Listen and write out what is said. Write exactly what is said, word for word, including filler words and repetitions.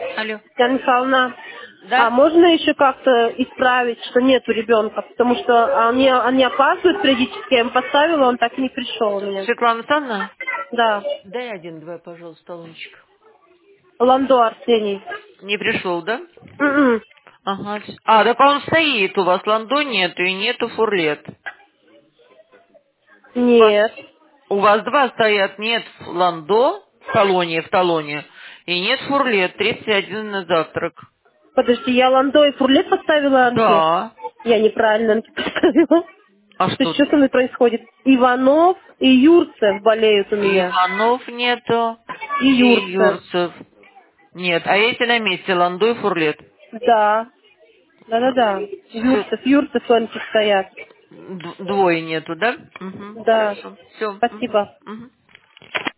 Алло. Татьяна Михайловна, а Да? можно еще как-то исправить, что нету ребенка? Потому что они, они опаздывают периодически, я им поставила, он так и не пришел у меня. Светлана Александровна? Да. Дай один-два, пожалуйста, талончик. Ландо Арсений. Не пришел, да? М-м. Ага. А, так он стоит у вас, ландо нету и нету фурлет. У вас, Нет. у вас два стоят, нет ландо в талоне, в талоне, и нет фурлет, тридцать один на завтрак. Подожди, я Ландо и Фурлет поставила анкет? Да. Я неправильно анкет поставила. А То есть что? что со мной происходит? Иванов и Юрцев болеют у меня. Иванов нету И и Юрцев. Юрцев. Нет, а эти на месте, ландо и фурлет. Да. Да-да-да. Всё, Юрцев, Юрцев анки стоят. д- двое нету, да? Угу, Да. хорошо. Все. Угу, Спасибо. угу.